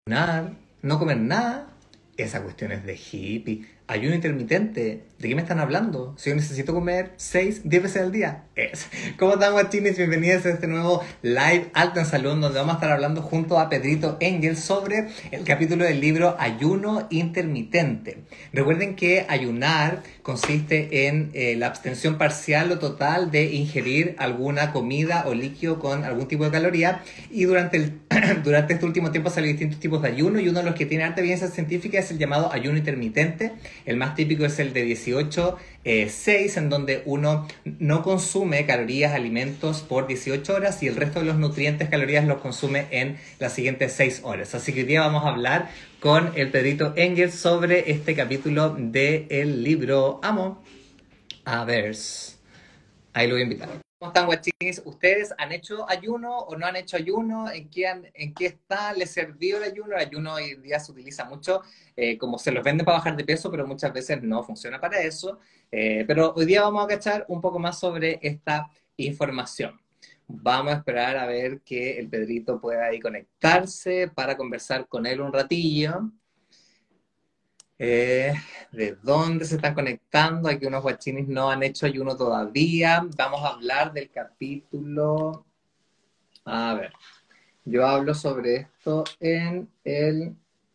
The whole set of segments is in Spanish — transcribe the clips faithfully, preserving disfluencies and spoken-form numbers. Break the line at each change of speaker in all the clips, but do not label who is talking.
Nada, no comer nada, esa cuestión es de hippie. Ayuno intermitente, ¿de qué me están hablando? Si yo necesito comer seis, diez veces al día. Es. ¿Cómo están, guachines? Bienvenidos a este nuevo live Alto en Salud, donde vamos a estar hablando junto a Pedrito Engel sobre el capítulo del libro Ayuno Intermitente. Recuerden que ayunar consiste en eh, la abstención parcial o total de ingerir alguna comida o líquido con algún tipo de caloría, y durante, el, durante este último tiempo salen distintos tipos de ayuno, y uno de los que tiene alta evidencia científica es el llamado ayuno intermitente. El más típico es el de dieciocho seis, en donde uno no consume calorías, alimentos por dieciocho horas y el resto de los nutrientes, calorías, los consume en las siguientes seis horas. Así que hoy día vamos a hablar con el Pedrito Engel sobre este capítulo del libro Amo. A ver, ahí lo voy a invitar. ¿Cómo están, guachines? ¿Ustedes han hecho ayuno o no han hecho ayuno? ¿En qué, han, en qué está? ¿Les sirvió el ayuno? El ayuno hoy en día se utiliza mucho, eh, como se los vende para bajar de peso, pero muchas veces no funciona para eso. Eh, pero hoy día vamos a cachar un poco más sobre esta información. Vamos a esperar a ver que el Pedrito pueda ahí conectarse para conversar con él un ratillo. Eh, ¿De dónde se están conectando? Aquí unos guachines no han hecho ayuno todavía. Vamos a hablar del capítulo... A ver, yo hablo sobre esto en el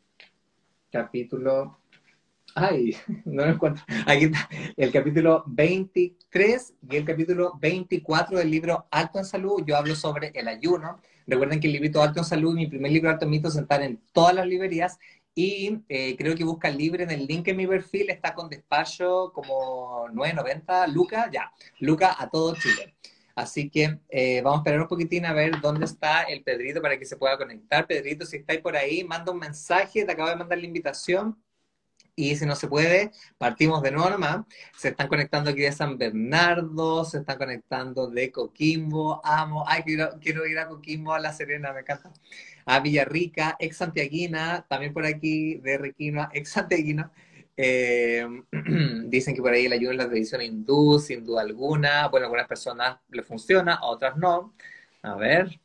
capítulo... Ay, no lo encuentro. Aquí está, el capítulo veintitrés y el capítulo veinticuatro del libro Alto en Salud. Yo hablo sobre el ayuno. Recuerden que el librito Alto en Salud, mi primer libro Alto en Mitos, están en todas las librerías. Y eh, creo que busca libre en el link en mi perfil, está con despacho como nueve noventa, Luca, ya, Luca a todo Chile. Así que eh, vamos a esperar un poquitín a ver dónde está el Pedrito para que se pueda conectar. Pedrito, si estáis por ahí, manda un mensaje, te acabo de mandar la invitación. Y si no se puede, partimos de nuevo nomás. Se están conectando aquí de San Bernardo, se están conectando de Coquimbo, amo, ay, quiero, quiero ir a Coquimbo, a La Serena, me encanta. A Villarrica, ex Santiaguina, también por aquí de Requino, ex Santiaguino. Eh, dicen que por ahí el ayuno es la tradición hindú, sin duda alguna. Bueno, a algunas personas les funciona, a otras no. A ver.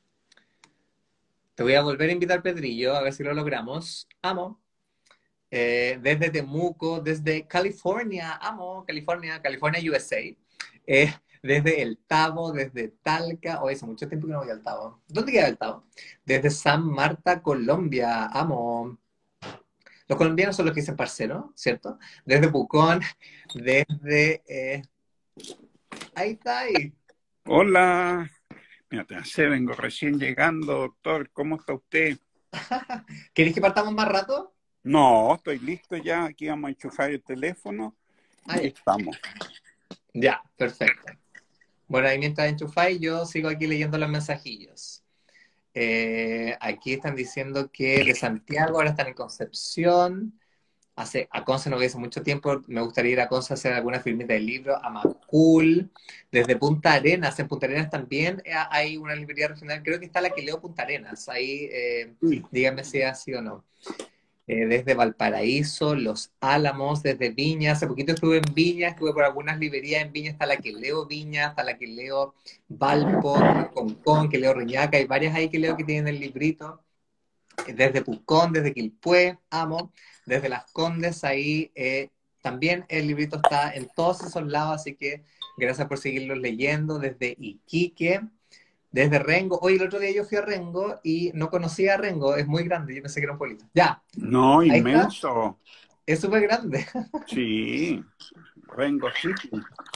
Te voy a volver a invitar, Pedrillo, a ver si lo logramos. Amo. Eh, desde Temuco, desde California, amo California, California, U S A, eh, desde El Tabo, desde Talca, o hace mucho tiempo que no voy al Tabo. ¿Dónde queda El Tabo? Desde San Marta, Colombia, amo. Los colombianos son los que dicen parcero, ¿cierto? Desde Pucón, desde... Eh... Ahí está, ahí.
Hola, mira, te hace, vengo recién llegando, doctor, ¿cómo está usted?
¿Queréis que partamos más rato?
No, estoy listo ya, aquí vamos a enchufar el teléfono y
Ahí.
estamos.
Ya, perfecto. Bueno, ahí mientras enchufáis, yo sigo aquí leyendo los mensajillos. Eh, aquí están diciendo que de Santiago, ahora están en Concepción. Hace, a Conce no voy hace mucho tiempo, me gustaría ir a Conce a hacer alguna firmita de libro, a Macul, desde Punta Arenas, en Punta Arenas también eh, hay una librería regional, creo que está la que leo Punta Arenas, ahí eh,
Sí.
díganme si es así o no. Eh, desde Valparaíso, Los Álamos, desde Viña, hace poquito estuve en Viña, estuve por algunas librerías en Viña, está la que leo Viña, está la que leo Valpo, que leo Concón, que leo Reñaca, hay varias ahí que leo que tienen el librito. Desde Pucón, desde Quilpué, amo, desde Las Condes, ahí eh, también el librito está en todos esos lados, así que gracias por seguirlos leyendo, desde Iquique, desde Rengo. Hoy el otro día yo fui a Rengo y no conocía a Rengo, es muy grande, yo pensé que era un pueblito. Ya,
No,
ahí está,
inmenso.
es súper grande.
Sí, Rengo City.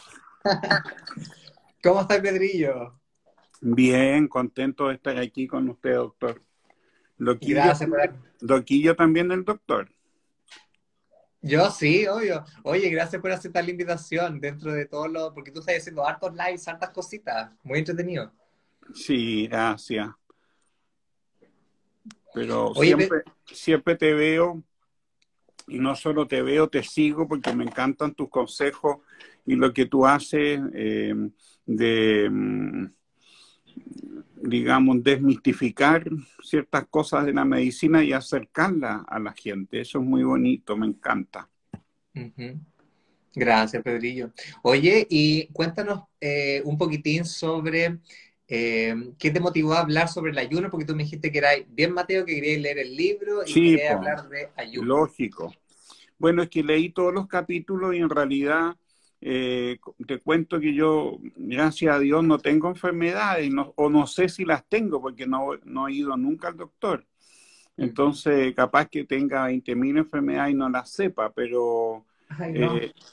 ¿Cómo está el Pedrillo?
Bien, contento de estar aquí con usted, doctor. Loquillo,
Gracias por...
loquillo también del doctor.
Yo sí, obvio. Oye, gracias por aceptar la invitación dentro de todo lo... Porque tú estás haciendo hartos lives, hartas cositas. Muy entretenido.
Sí, gracias. Pero
Oye, Pe-
siempre, siempre te veo. Y no solo te veo, te sigo porque me encantan tus consejos y lo que tú haces eh, de, mm, digamos, desmistificar ciertas cosas de la medicina y acercarla a la gente. Eso es muy bonito, me encanta.
Ujú. Gracias, Pedrillo. Oye, y cuéntanos eh, un poquitín sobre Eh, ¿qué te motivó a hablar sobre el ayuno? Porque tú me dijiste que eras bien Mateo, que querías leer el libro y
Sí,
querías
pues,
hablar de ayuno.
lógico. Bueno, es que leí todos los capítulos y en realidad eh, te cuento que yo, gracias a Dios, no tengo enfermedades no- o no sé si las tengo porque no, no he ido nunca al doctor.
Ujú.
Entonces, capaz que tenga veinte mil enfermedades y no las sepa, pero,
Ay, no.
eh,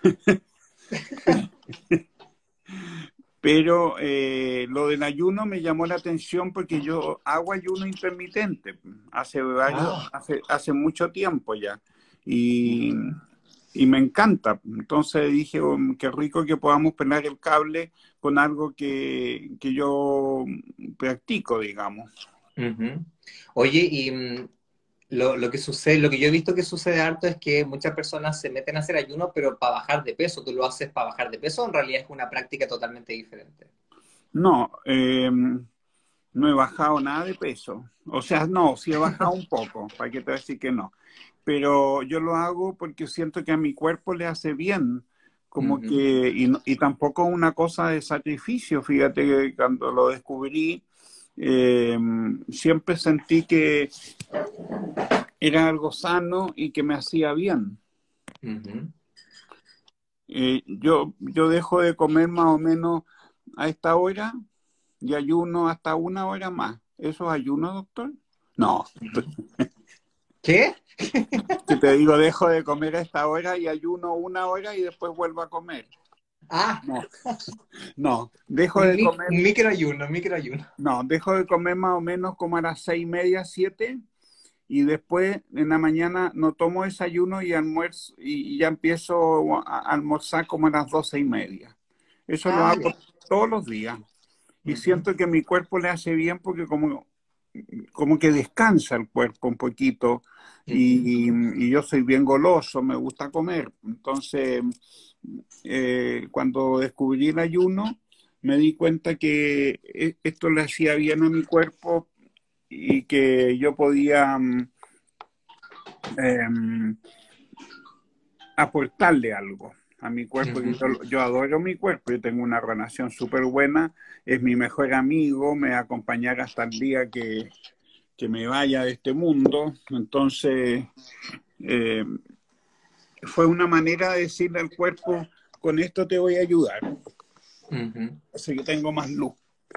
pero eh, lo del ayuno me llamó la atención porque yo hago ayuno intermitente hace varios,
Ah.
hace, hace mucho tiempo ya. Y, y me encanta. Entonces dije, "Oh, qué rico que podamos pelar el cable con algo que, que yo practico, digamos".
Ujú. Oye, y mm, lo, lo que sucede, lo que yo he visto que sucede harto es que muchas personas se meten a hacer ayuno, pero para bajar de peso. ¿Tú lo haces para bajar de peso o en realidad es una práctica totalmente diferente?
No, eh, no he bajado nada de peso. O sea, no, sí he bajado un poco, para que te voy a decir que no. Pero yo lo hago porque siento que a mi cuerpo le hace bien, como
Ujú.
que, y, no- y tampoco una cosa de sacrificio. Fíjate que cuando lo descubrí, eh, siempre sentí que era algo sano y que me hacía bien.
Ujú.
Eh, yo, yo dejo de comer más o menos a esta hora y ayuno hasta una hora más. ¿Eso es ayuno, doctor? No,
¿Qué?
que te digo, dejo de comer a esta hora y ayuno una hora y después vuelvo a comer.
Ah,
No, no, dejo
un,
de
mi-
comer,
un microayuno, un microayuno.
no, dejo de comer más o menos como a las seis y media, siete, y después en la mañana no tomo desayuno y almuerzo y, y ya empiezo a, a almorzar como a las doce y media. Eso lo
Ah,
hago
ya.
todos los días y
Ujú.
siento que mi cuerpo le hace bien porque como, como que descansa el cuerpo un poquito
Ujú.
y, y yo soy bien goloso, me gusta comer. Entonces, eh, cuando descubrí el ayuno, me di cuenta que e- esto le hacía bien a mi cuerpo y que yo podía mm, em, aportarle algo a mi cuerpo.
Ujú.
Yo, yo adoro mi cuerpo, yo tengo una relación súper buena, es mi mejor amigo, me va a acompañar hasta el día que, que me vaya de este mundo. Entonces, eh, fue una manera de decirle al cuerpo, con esto te voy a ayudar,
Ujú.
así que tengo más luz.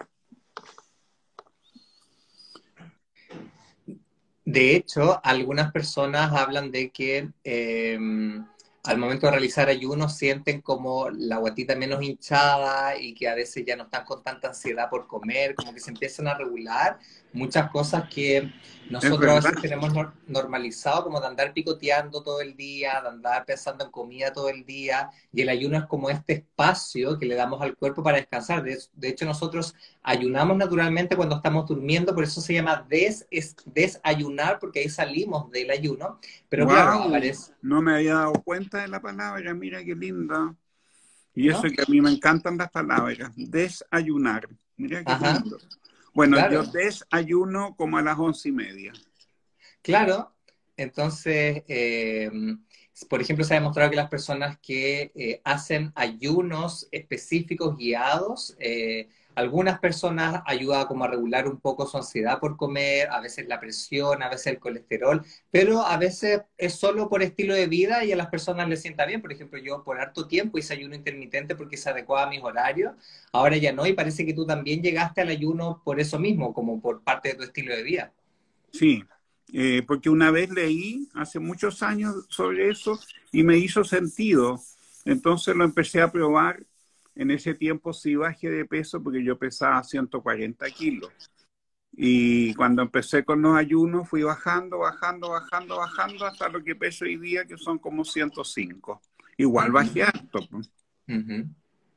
De hecho, algunas personas hablan de que eh, al momento de realizar ayunos sienten como la guatita menos hinchada y que a veces ya no están con tanta ansiedad por comer, como que se empiezan a regular muchas cosas que
Es
nosotros a
verdad,
veces tenemos nor- normalizado, como de andar picoteando todo el día, de andar pensando en comida todo el día, y el ayuno es como este espacio que le damos al cuerpo para descansar. De, de hecho, nosotros ayunamos naturalmente cuando estamos durmiendo, por eso se llama des, es, desayunar, porque ahí salimos del ayuno. Pero claro,
wow,
aparece,
no me había dado cuenta de la palabra, mira qué linda. Y eso
¿no?
que a mí me encantan las palabras, desayunar, mira qué
Ajá,
lindo. Bueno, yo
claro,
desayuno como a las once y media.
claro. Entonces, eh, por ejemplo, se ha demostrado que las personas que eh, hacen ayunos específicos guiados, eh, algunas personas ayuda como a regular un poco su ansiedad por comer, a veces la presión, a veces el colesterol, pero a veces es solo por estilo de vida y a las personas les sienta bien. Por ejemplo, yo por harto tiempo hice ayuno intermitente porque se adecuaba a mis horarios, ahora ya no, y parece que tú también llegaste al ayuno por eso mismo, como por parte de tu estilo de vida.
Sí, eh, porque una vez leí hace muchos años sobre eso y me hizo sentido. Entonces lo empecé a probar. En ese tiempo sí bajé de peso porque yo pesaba ciento cuarenta kilos. Y cuando empecé con los ayunos fui bajando, bajando, bajando, bajando hasta lo que peso hoy día, que son como ciento cinco. Igual
Ujú,
bajé harto, pues.
ujú.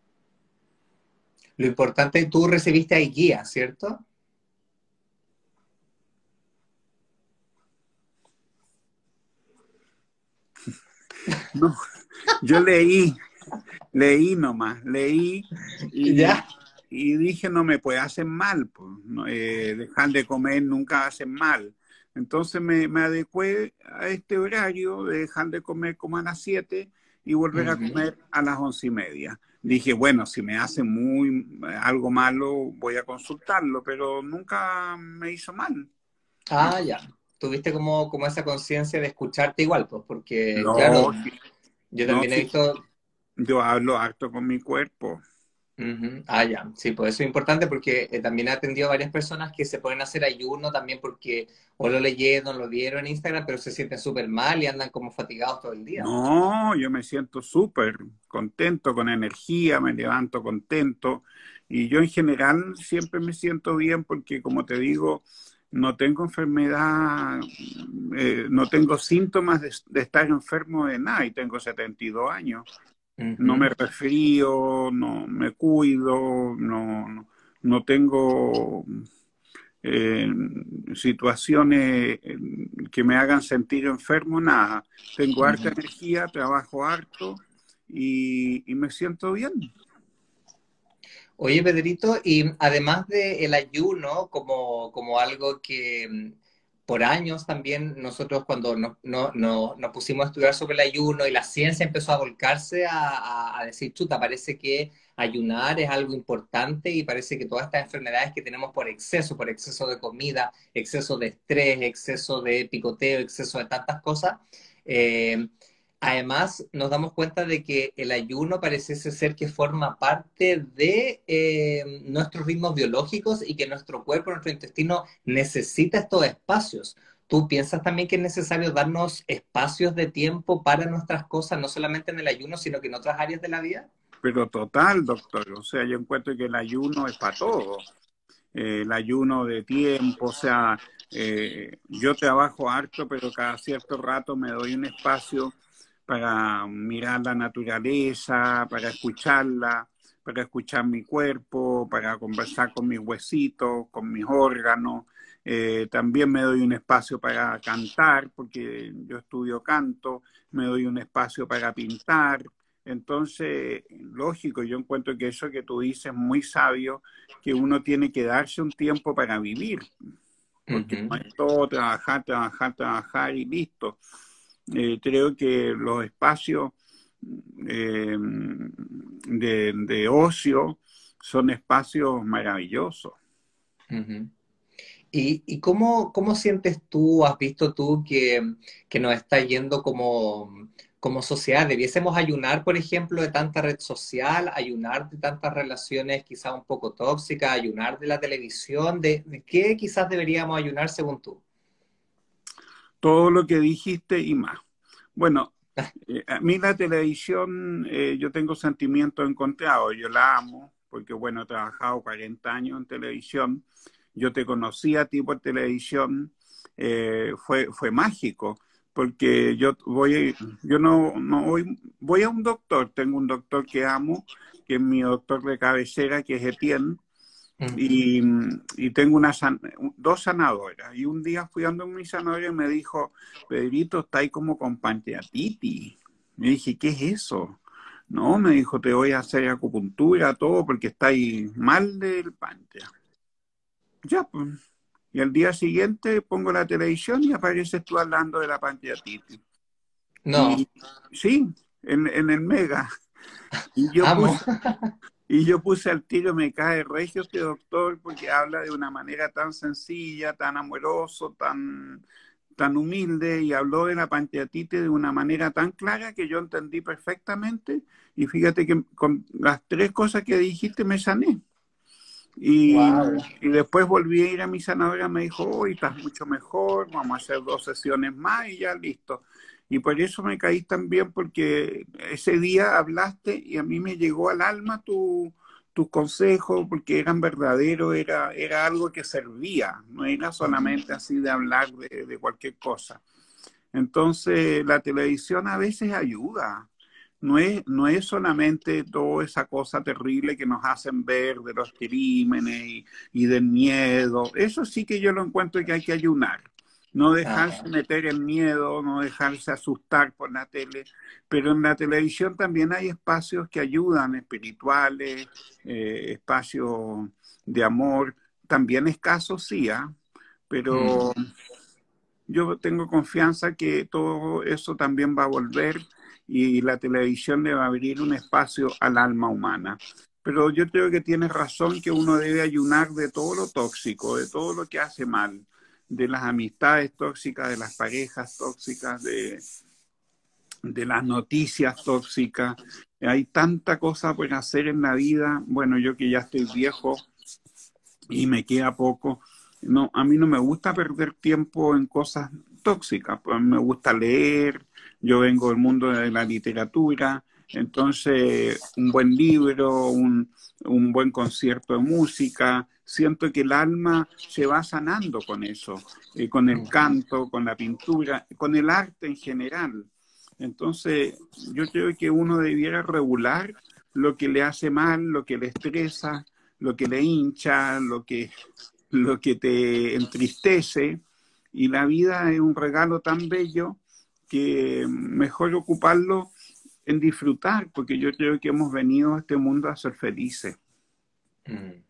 Lo importante, tú recibiste ahí guía, ¿cierto?
No, yo leí, leí nomás, leí y,
Ya.
y dije, no me puede hacer mal, pues, no, eh, dejar de comer nunca hace mal. Entonces me, me adecué a este horario de dejar de comer como a las siete y volver a
Ujú.
comer a las once y media. Dije, bueno, si me hace muy algo malo, voy a consultarlo, pero nunca me hizo mal.
Ah, ya. Tuviste como, como esa conciencia de escucharte igual, pues, porque,
No,
claro,
sí,
yo
no,
también he
sí,
visto.
yo hablo harto con mi cuerpo.
Ujú. Ah, ya. Sí, pues eso es importante porque eh, también he atendido a varias personas que se ponen a hacer ayuno también porque o lo leyeron, lo vieron en Instagram, pero se sienten súper mal y andan como fatigados todo el día.
No, yo me siento súper contento, con energía, me levanto contento y yo en general siempre me siento bien porque, como te digo, no tengo enfermedad, eh, no tengo síntomas de, de estar enfermo de nada y tengo setenta y dos años. No me
Ujú,
resfrío, no me cuido, no, no, no tengo eh, situaciones eh, que me hagan sentir enfermo, nada. Tengo harta
ujú.
energía, trabajo harto y, y me siento bien.
Oye, Pedrito, y además del ayuno como, como algo que mm, por años también nosotros cuando nos, no- no- nos pusimos a estudiar sobre el ayuno y la ciencia empezó a volcarse a, a- a decir, chuta, parece que ayunar es algo importante y parece que todas estas enfermedades que tenemos por exceso, por exceso de comida, exceso de estrés, exceso de picoteo, exceso de tantas cosas, eh, además, nos damos cuenta de que el ayuno pareciese ser que forma parte de eh, nuestros ritmos biológicos y que nuestro cuerpo, nuestro intestino necesita estos espacios. ¿Tú piensas también que es necesario darnos espacios de tiempo para nuestras cosas, no solamente en el ayuno, sino que en otras áreas de la vida?
Pero total, doctor, o sea, yo encuentro que el ayuno es para todo. Eh, el ayuno de tiempo, o sea, eh, yo trabajo harto, pero cada cierto rato me doy un espacio para mirar la naturaleza, para escucharla, para escuchar mi cuerpo, para conversar con mis huesitos, con mis órganos. Eh, también me doy un espacio para cantar, porque yo estudio canto, me doy un espacio para pintar. Entonces, lógico, yo encuentro que eso que tú dices es muy sabio, que uno tiene que darse un tiempo para vivir, porque
Ujú,
no es todo trabajar, trabajar, trabajar y listo. Eh, creo que los espacios eh, de, de ocio son espacios maravillosos.
ujú. ¿Y, y cómo, cómo sientes tú, has visto tú que, que nos está yendo como, como sociedad? ¿Debiésemos ayunar, por ejemplo, de tanta red social, ayunar de tantas relaciones quizás un poco tóxicas, ayunar de la televisión? ¿De, de qué quizás deberíamos ayunar según tú?
Todo lo que dijiste y más. Bueno, eh, a mí la televisión, eh, yo tengo sentimientos encontrados, yo la amo, porque bueno, he trabajado cuarenta años en televisión, yo te conocí a ti por televisión, eh, fue, fue mágico, porque yo voy, yo no, no voy, voy a un doctor, tengo un doctor que amo, que es mi doctor de cabecera, que es Etienne,
Ujú.
y, y tengo una san- dos sanadoras. Y un día fui andando mi sanadora y me dijo, Pedrito, está ahí como con pancreatitis. Me dije, ¿qué es eso? No, me dijo, te voy a hacer acupuntura, todo, porque está ahí mal del páncreas. Ya, pues. Y al día siguiente pongo la televisión y apareces tú hablando de la pancreatitis.
No,
Y sí, en, en el Mega. Y yo
amo.
puse Y yo puse al tiro, me cae regio este doctor porque habla de una manera tan sencilla, tan amoroso, tan, tan humilde y habló de la pancreatitis de una manera tan clara que yo entendí perfectamente y fíjate que con las tres cosas que dijiste me sané. Y,
Wow.
y después volví a ir a mi sanadora, me dijo, hoy estás mucho mejor, vamos a hacer dos sesiones más y ya listo. Y por eso me caí tan bien, porque ese día hablaste y a mí me llegó al alma tu, tus consejos, porque eran verdaderos, era, era algo que servía, no era solamente así de hablar de, de cualquier cosa. Entonces, la televisión a veces ayuda. No es, no es solamente toda esa cosa terrible que nos hacen ver de los crímenes y, y del miedo. Eso sí que yo lo encuentro que hay que ayunar. No dejarse
Ajá.
meter en miedo, no dejarse asustar por la tele. Pero en la televisión también hay espacios que ayudan, espirituales, eh, espacios de amor. También escasos, sí, ¿ah?
Mm.
Pero yo tengo confianza que todo eso también va a volver y la televisión le va a abrir un espacio al alma humana. Pero yo creo que tienes razón que uno debe ayunar de todo lo tóxico, de todo lo que hace mal, de las amistades tóxicas, de las parejas tóxicas, de, de las noticias tóxicas. Hay tanta cosa por hacer en la vida. Bueno, yo que ya estoy viejo y me queda poco, no, a mí no me gusta perder tiempo en cosas tóxicas. Pues a mí me gusta leer, yo vengo del mundo de la literatura, entonces un buen libro, un, un buen concierto de música, siento que el alma se va sanando con eso, eh, con el canto, con la pintura, con el arte en general. Entonces yo creo que uno debiera regular lo que le hace mal, lo que le estresa, lo que le hincha, lo que, lo que te entristece, y la vida es un regalo tan bello que mejor ocuparlo en disfrutar, porque yo creo que hemos venido a este mundo a ser felices.
Mm.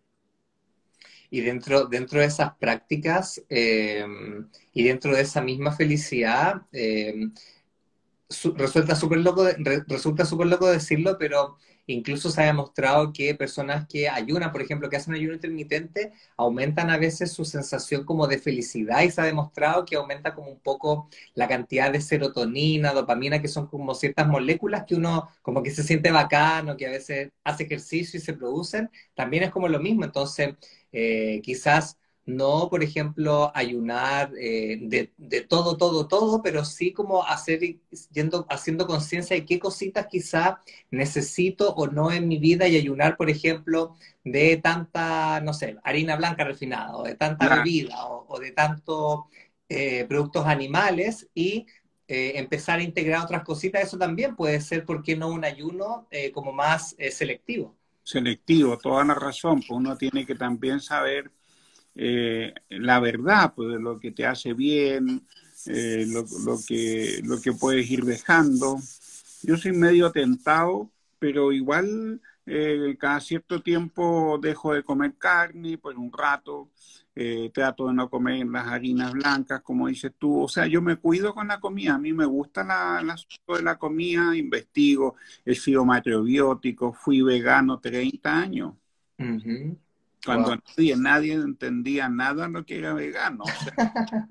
Y dentro, dentro de esas prácticas eh, y dentro de esa misma felicidad, eh, su- resulta súper loco, de- re- resulta súper loco decirlo, pero incluso se ha demostrado que personas que ayunan, por ejemplo, que hacen ayuno intermitente, aumentan a veces su sensación como de felicidad, y se ha demostrado que aumenta como un poco la cantidad de serotonina, dopamina, que son como ciertas moléculas que uno como que se siente bacano, que a veces hace ejercicio y se producen, también es como lo mismo. Entonces, eh, quizás no, por ejemplo, ayunar eh, de, de todo, todo, todo, pero sí como hacer, yendo, haciendo conciencia de qué cositas quizá necesito o no en mi vida, y ayunar, por ejemplo, de tanta, no sé, harina blanca refinada, o de tanta
La,
bebida, o, o de tantos eh, productos animales, y eh, empezar a integrar otras cositas. Eso también puede ser, ¿por qué no un ayuno eh, como más eh, selectivo?
selectivo, toda la razón, pues uno tiene que también saber eh, la verdad, pues de lo que te hace bien, eh, lo, lo, que, lo que puedes ir dejando. Yo soy medio tentado, pero igual eh, cada cierto tiempo dejo de comer carne por un rato, eh, trato de no comer las harinas blancas, como dices tú. O sea, yo me cuido con la comida, a mí me gusta la, la, de la comida, investigo, he sido macrobiótico, fui vegano treinta años.
Ujú.
Cuando
Wow.
nadie, nadie entendía nada de lo que era vegano. O sea,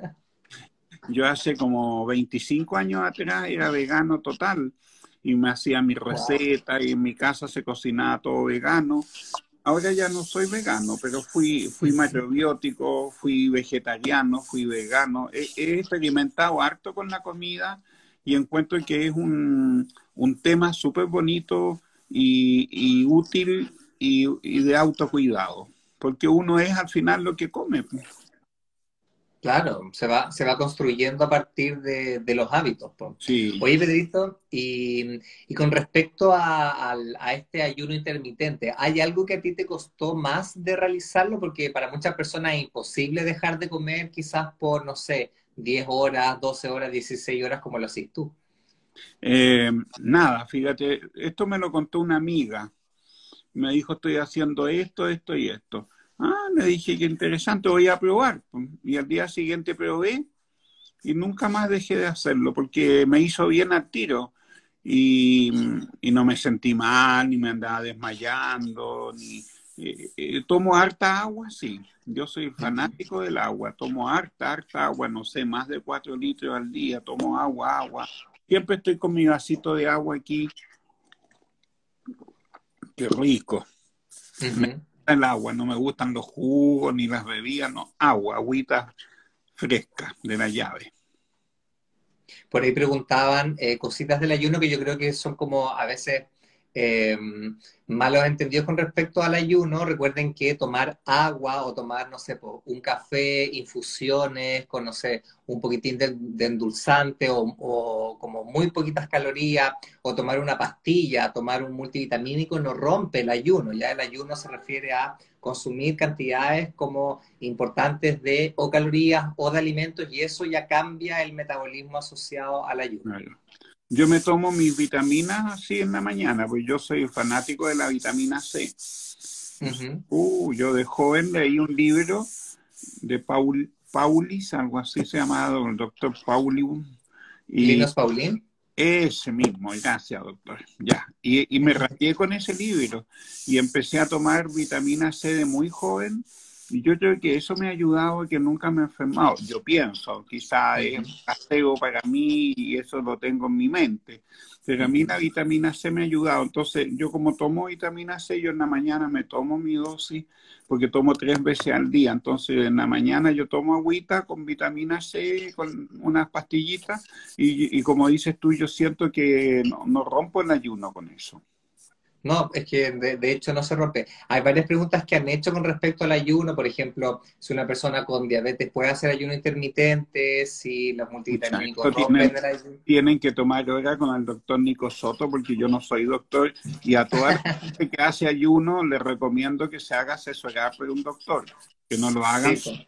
yo hace como veinticinco años atrás era vegano total y me hacía mi
Wow.
receta y en mi casa se cocinaba todo vegano. Ahora ya no soy vegano, pero fui, fui macrobiótico, fui vegetariano, fui vegano. He, he experimentado harto con la comida y encuentro que es un, un tema súper bonito y, y útil y, y de autocuidado, porque uno es al final lo que come.
Claro, se va, se va construyendo a partir de, de los hábitos, po.
Sí.
Oye, Pedrito, y, y con respecto a, al- a este ayuno intermitente, ¿hay algo que a ti te costó más de realizarlo? Porque para muchas personas es imposible dejar de comer quizás por, no sé, diez horas, doce horas, dieciséis horas, como lo haces tú.
Eh, nada, fíjate, esto me lo contó una amiga. Me dijo, estoy haciendo esto, esto y esto. Ah, le dije, qué interesante, voy a probar. Y al día siguiente probé y nunca más dejé de hacerlo porque me hizo bien al tiro. Y, y no me sentí mal, ni me andaba desmayando, ni... eh, eh, tomo harta agua, sí. Yo soy
Ujú.
fanático del agua. Tomo harta, harta agua, no sé, más de cuatro litros al día. Tomo agua, agua. Siempre estoy con mi vasito de agua aquí. Qué rico. Me
Ujú.
gusta el agua, no me gustan los jugos ni las bebidas, no. Agua, agüita fresca de la llave.
Por ahí preguntaban eh, cositas del ayuno que yo creo que son como a veces eh, malos entendidos con respecto al ayuno. Recuerden que tomar agua o tomar, no sé, po, un café, infusiones con, no sé, un poquitín de, de endulzante, o, o como muy poquitas calorías, o tomar una pastilla, tomar un multivitamínico, no rompe el ayuno. Ya el ayuno se refiere a consumir cantidades como importantes de o calorías o de alimentos, y eso ya cambia el metabolismo asociado al ayuno.
Claro. Yo me tomo mis vitaminas así en la mañana, pues yo soy fanático de la vitamina C.
Ujú.
Uh, yo de joven leí un libro de Paul Paulis, algo así se llamaba, el doctor Paulium. Y
Linus Pauling.
ese mismo, gracias, doctor. Ya. Y, y me rayé con ese libro y empecé a tomar vitamina C de muy joven. Y yo creo que eso me ha ayudado y que nunca me he enfermado. Yo pienso, quizá es
Ujú,
placebo para mí y eso lo tengo en mi mente. Pero a mí
ujú.
la vitamina C me ha ayudado. Entonces, yo como tomo vitamina C, yo en la mañana me tomo mi dosis porque tomo tres veces al día. Entonces, en la mañana yo tomo agüita con vitamina C, con unas pastillitas y, y como dices tú, yo siento que no, no rompo el ayuno con eso.
No, es que de, de hecho no se rompe. Hay varias preguntas que han hecho con respecto al ayuno, por ejemplo, si una persona con diabetes puede hacer ayuno intermitente, si los
Pucha,
multivitamínicos
esto tienen,
rompen el ayuno.
tienen que tomar hora con el doctor Nico Soto porque yo no soy doctor y a toda la gente que hace ayuno le recomiendo que se haga asesorar por un doctor, que no lo hagan.
Sí, pues.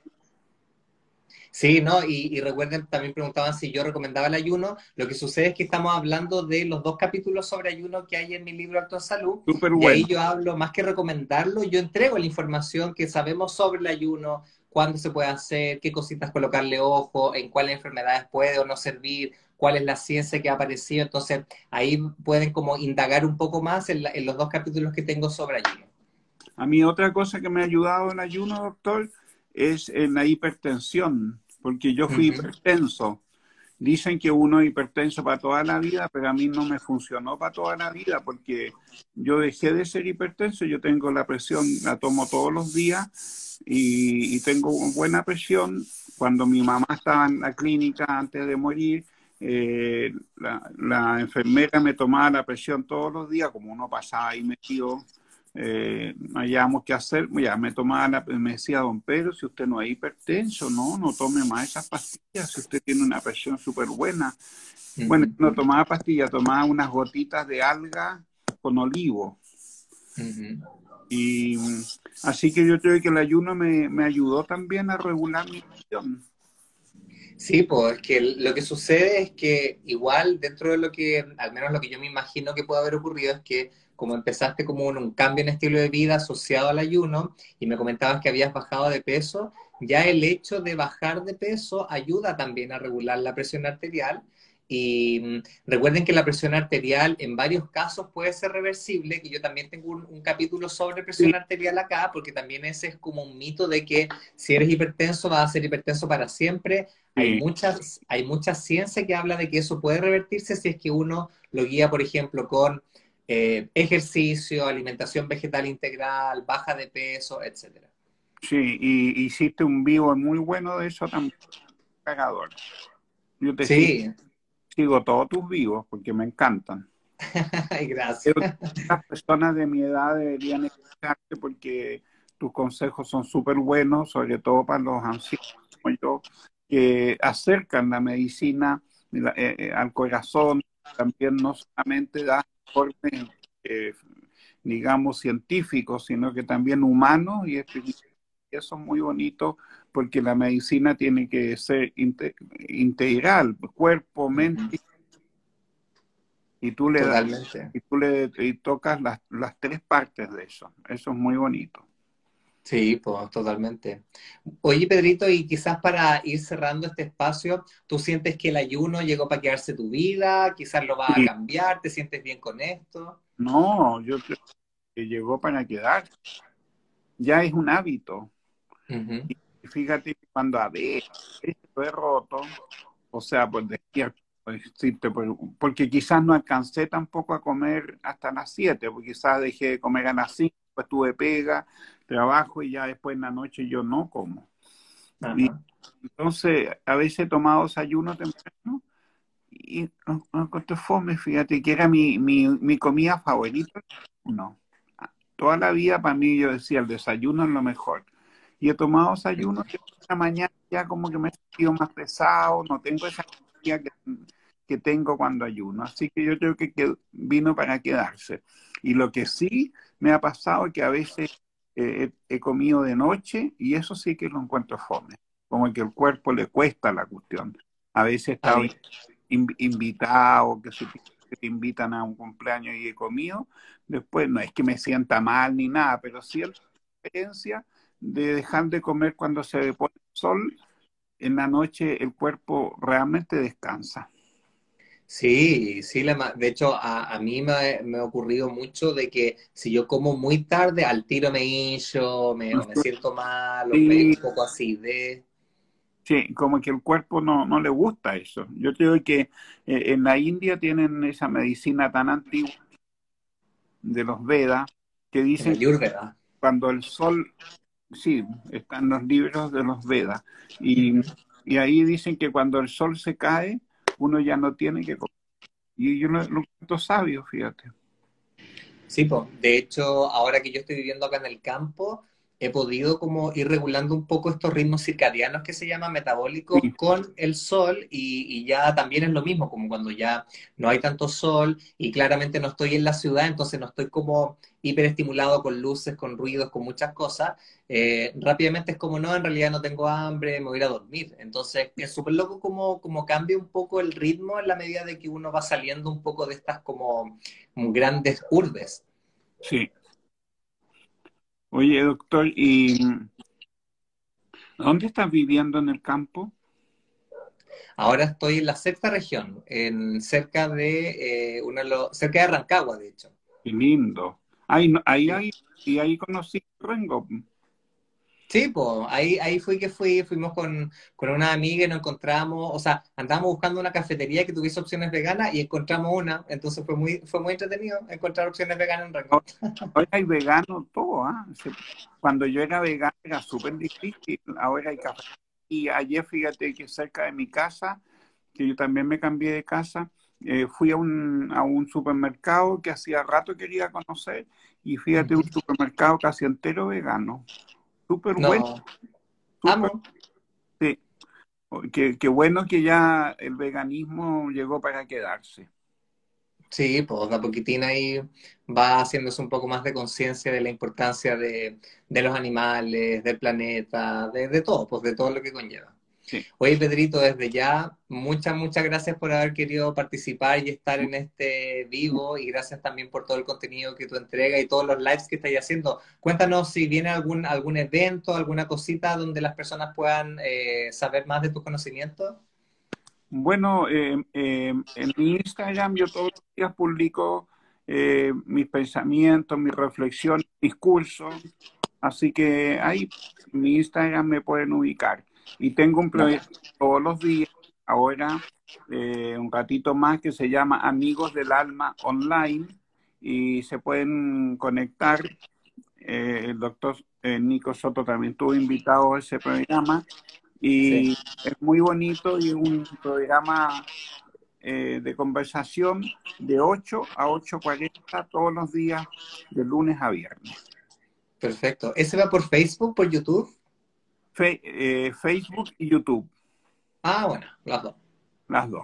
Sí, ¿no? Y, y recuerden, también preguntaban si yo recomendaba el ayuno. Lo que sucede es que estamos hablando de los dos capítulos sobre ayuno que hay en mi libro Acto de Salud,
Súper
y ahí
bueno.
yo hablo, más que recomendarlo, yo entrego la información que sabemos sobre el ayuno, cuándo se puede hacer, qué cositas colocarle ojo, en cuáles enfermedades puede o no servir, cuál es la ciencia que ha aparecido. Entonces, ahí pueden como indagar un poco más en, la- en los dos capítulos que tengo sobre ayuno.
A mí otra cosa que me ha ayudado en ayuno, doctor, es en la hipertensión, porque yo fui
Ujú.
hipertenso. Dicen que uno es hipertenso para toda la vida, pero a mí no me funcionó para toda la vida porque yo dejé de ser hipertenso, yo tengo la presión, la tomo todos los días y, y tengo buena presión. Cuando mi mamá estaba en la clínica antes de morir, eh, la, la enfermera me tomaba la presión todos los días, como uno pasaba ahí metido, eh, no hallábamos qué hacer, ya me tomaba la, me decía, don Pedro, si usted no es hipertenso, no, no tome más esas pastillas, si usted tiene una presión súper buena. Bueno,
Ujú,
no tomaba pastillas, tomaba unas gotitas de alga con olivo.
ujú.
Y mm, así que yo creo que el ayuno me, me ayudó también a regular mi presión.
Sí, pues es que lo que sucede es que igual dentro de lo que, al menos lo que yo me imagino que puede haber ocurrido es que como empezaste como un, un cambio en estilo de vida asociado al ayuno y me comentabas que habías bajado de peso, ya el hecho de bajar de peso ayuda también a regular la presión arterial. Y mm, recuerden que la presión arterial en varios casos puede ser reversible, que yo también tengo un, un capítulo sobre
Sí,
presión arterial acá, porque también ese es como un mito de que si eres hipertenso vas a ser hipertenso para siempre. Hay
sí,
muchas, hay mucha ciencia que habla de que eso puede revertirse si es que uno lo guía, por ejemplo, con eh, ejercicio, alimentación vegetal integral, baja de peso, etcétera.
sí, y hiciste un vivo muy bueno de eso también, cagador. Yo te sigo,
Sí,
sigo todos tus vivos porque me encantan.
ay, gracias.
Creo que las personas de mi edad deberían escucharte porque tus consejos son súper buenos, sobre todo para los ancianos como yo, que acercan la medicina la- eh, eh, al corazón, también no solamente da informes, eh, digamos, científicos, sino que también humanos y espirituales. Eso es muy bonito porque la medicina tiene que ser inte- integral, cuerpo,
Ujú,
mente, y tú le das
totalmente.
y tú le y tocas las, las tres partes de eso. Eso es muy bonito.
Sí, pues totalmente. Oye, Pedrito, y quizás para ir cerrando este espacio, ¿tú sientes que el ayuno llegó para quedarse tu vida? ¿Quizás lo va a
Y
cambiar? ¿Te sientes bien con esto?
no, yo creo que llegó para quedar. Ya es un hábito.
Ujú.
Y fíjate que cuando a ver, esto es roto, o sea, pues despierto, pues, decirte, pues, porque quizás no alcancé tampoco a comer hasta las siete porque quizás dejé de comer a las cinco pues tuve pega, trabajo y ya después en la noche yo no como. Y
Ajá.
entonces a veces he tomado desayuno temprano y no, no encontré fome, fíjate, que era mi, mi, mi comida favorita. No, toda la vida para mí yo decía, el desayuno es lo mejor. Y he tomado desayuno y en la mañana ya como que me he sentido más pesado, no tengo esa energía que, que tengo cuando ayuno. Así que yo creo que, que vino para quedarse. Y lo que sí me ha pasado es que a veces eh, he, he comido de noche y eso sí que lo encuentro fome. Como que el cuerpo le cuesta la cuestión. A veces he
A
estado
mí,
in- invitado, que, supi- que te invitan a un cumpleaños y he comido, después no es que me sienta mal ni nada, pero sí la experiencia de dejar de comer cuando se pone el sol en la noche el cuerpo realmente descansa.
Sí, sí, la ma- de hecho a, a mí me, me ha ocurrido mucho de que si yo como muy tarde, al tiro me hincho, me, o me siento mal, o me
Sí,
un poco así de...
sí, como que el cuerpo no, no le gusta eso. Yo creo que eh, en la India tienen esa medicina tan antigua de los Vedas que
En el
dicen que
Ayurveda.
cuando el sol, sí, están los libros de los Vedas, y, y ahí dicen que cuando el sol se cae, uno ya no tiene que comer. Y yo lo, lo encuentro sabio, fíjate.
Sí, pues, de hecho, ahora que yo estoy viviendo acá en el campo, he podido como ir regulando un poco estos ritmos circadianos que se llaman metabólicos
Sí,
con el sol y, y ya también es lo mismo, como cuando ya no hay tanto sol y claramente no estoy en la ciudad, entonces no estoy como hiperestimulado con luces, con ruidos, con muchas cosas. Eh, rápidamente es como, no, en realidad no tengo hambre, me voy a ir a dormir. Entonces es súper loco como, como cambia un poco el ritmo en la medida de que uno va saliendo un poco de estas como grandes urbes.
sí. Oye, doctor, ¿y dónde estás viviendo en el campo?
Ahora estoy en la sexta región, en cerca de eh, uno de los, cerca de Rancagua, de hecho.
Qué lindo. Ahí, no- ahí,
Sí,
ahí, y ahí conocí Rengo.
sí, pues ahí, ahí fui que fui, fuimos con, con una amiga y nos encontramos, o sea, andábamos buscando una cafetería que tuviese opciones veganas y encontramos una, entonces fue muy, fue muy entretenido encontrar opciones veganas en Rancagua.
Ahora hay vegano todo, ¿ah? Se- Cuando yo era vegano era súper difícil, ahora hay café. Y ayer, fíjate que cerca de mi casa, que yo también me cambié de casa, eh, fui a un, a un supermercado que hacía rato quería conocer, y fíjate, un
Ujú.
supermercado casi entero vegano. Súper bueno,
No,
súper,
amo.
sí. Qué, qué bueno que ya el veganismo llegó para quedarse.
Sí, pues de a poquitín ahí va haciéndose un poco más de conciencia de la importancia de, de los animales, del planeta, de, de todo, pues de todo lo que conlleva.
Sí.
Oye, Pedrito, desde ya, muchas, muchas gracias por haber querido participar y estar en este vivo y gracias también por todo el contenido que tú entregas y todos los lives que estáis haciendo. Cuéntanos si viene algún, algún evento, alguna cosita donde las personas puedan eh, saber más de tus conocimientos.
Bueno, eh, eh, en mi Instagram yo todos los días publico eh, mis pensamientos, mis reflexiones, mis cursos, así que ahí en mi Instagram me pueden ubicar. Y tengo un
Ya.
proyecto todos los días, ahora eh, un ratito más, que se llama Amigos del Alma Online, y se pueden conectar. Eh, el doctor eh, Nico Soto también estuvo invitado a ese programa,
Sí.
y es muy bonito y es un programa eh, de conversación de ocho a ocho cuarenta todos los días, de lunes a viernes.
Perfecto. ¿Ese va por Facebook, por YouTube?
Fe- eh, Facebook y YouTube,
Ah, bueno, las dos.
las dos.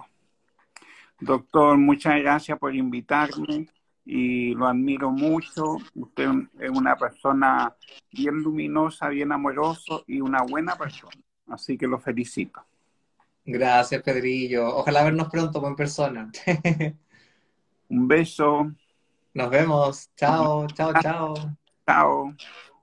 Doctor, muchas gracias por invitarme y lo admiro mucho. Usted es una persona bien luminosa, bien amoroso y una buena persona. Así que lo felicito.
Gracias, Pedrillo. Ojalá vernos pronto en persona.
Un beso.
Nos vemos. Chao, chao, chao.
Chao.